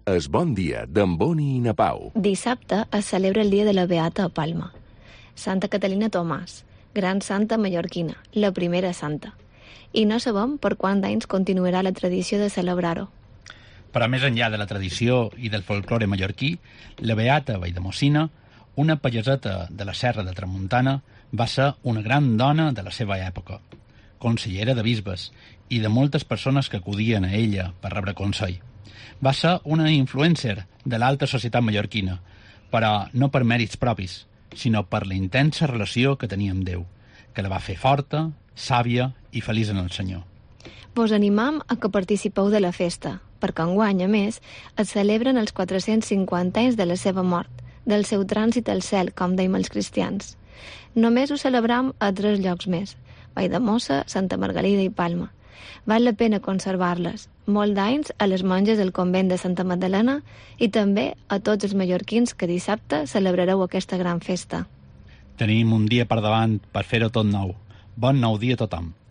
Es Bon Dia d'en Boni i na Pau. Dissabte es celebra el dia de la Beata a Palma. Santa Catalina Tomàs, gran santa mallorquina, la primera santa. I no sabem per quants anys continuarà la tradició de celebrar-ho. Però més enllà de la tradició i del folklore mallorquí, la Beata Valldemossina, una palleseta de la Serra de Tramuntana, va ser una gran dona de la seva època, consellera de bisbes i de moltes persones que acudien a ella per rebre consell. Va ser una influencer de l'alta societat mallorquina, però no per mèrits propis, sinó per la intensa relació que tenia amb Déu, que la va fer forta, sàvia i feliç en el Senyor. Vos animam a que participeu de la festa, perquè enguany, a més, es celebren els 450 anys de la seva mort, del seu trànsit al cel, com deim els cristians. Només ho celebram a 3 llocs més, Valldemossa, Santa Margalida i Palma. Val la pena conservar-les, molt d'anys a les monges del convent de Santa Magdalena i també a tots els mallorquins que dissabte celebrareu aquesta gran festa. Tenim un dia per davant per fer-ho tot nou. Bon nou dia a tothom.